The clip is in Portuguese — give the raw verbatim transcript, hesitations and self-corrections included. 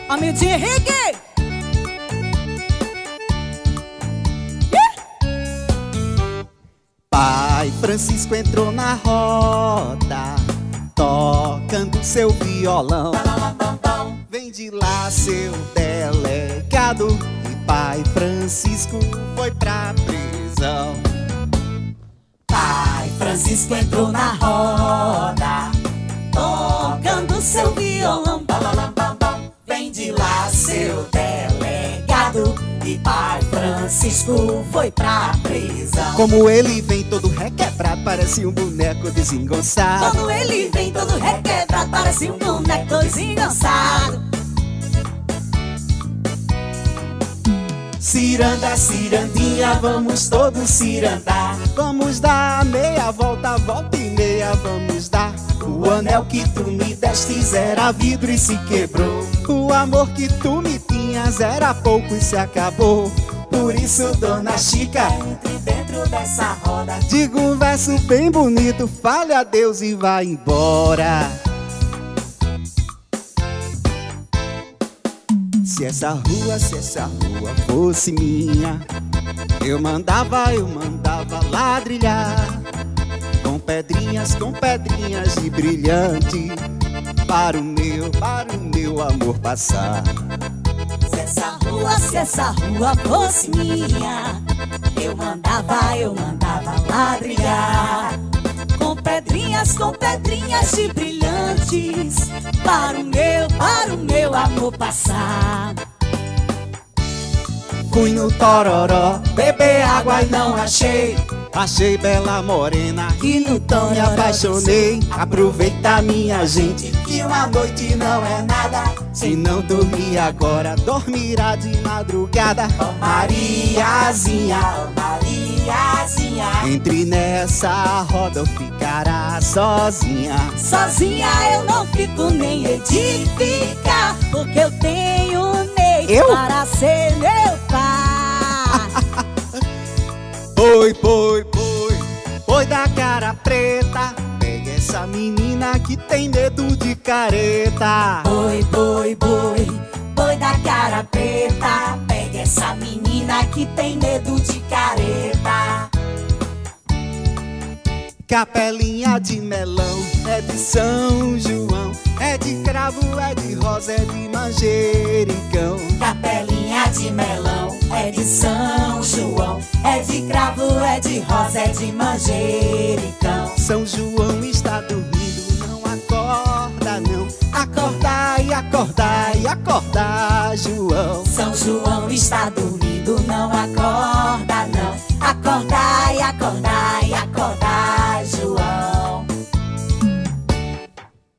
Hamilton Henrique. Pai Francisco entrou na roda, tocando seu violão. Vem de lá seu delegado, e Pai Francisco foi pra prisão. Pai Francisco entrou na roda, tocando seu violão. Vem de lá seu delegado, e Pai Francisco foi pra prisão. Como ele vem todo requebrado, parece um boneco desengonçado. Quando ele vem todo requebrado, parece um boneco desengonçado. Ciranda, cirandinha, vamos todos cirandar. Vamos dar meia volta, volta e meia, vamos dar. O anel que tu me destes era vidro e se quebrou. O amor que tu me tinhas era pouco e se acabou. Por isso, dona Chica, entre dentro dessa roda. diga um verso bem bonito, fale adeus e vá embora. Se essa rua, se essa rua fosse minha, eu mandava, eu mandava ladrilhar, com pedrinhas, com pedrinhas de brilhante, para o meu, para o meu amor passar. Se essa rua, se essa rua fosse minha, eu mandava, eu mandava ladrilhar, com pedrinhas, com pedrinhas de brilhantes, para o meu, para o meu amor passar. Fui no Tororó beber água e não achei. Achei bela morena E no me Tororó apaixonei. Aproveita, minha gente, que uma noite não é nada. Se não dormir agora, dormirá de madrugada. Oh Mariazinha, oh Mariazinha, Entre nessa roda ou ficará sozinha. sozinha eu não fico nem edificar, porque eu tenho Ney Eu? para ser meu pai. Oi, boi, boi, boi da cara preta, pega essa menina que tem medo de careta. Boi, boi, boi, boi da cara preta, pega essa menina que tem medo de careta. Capelinha de melão, é de São João, é de cravo, é de rosa, é de manjericão. Capelinha de melão, é de São João, é de cravo, é de rosa, é de manjericão. São João está dormindo, não acorda não. Acordai, acordai, acordai, João. São João está dormindo,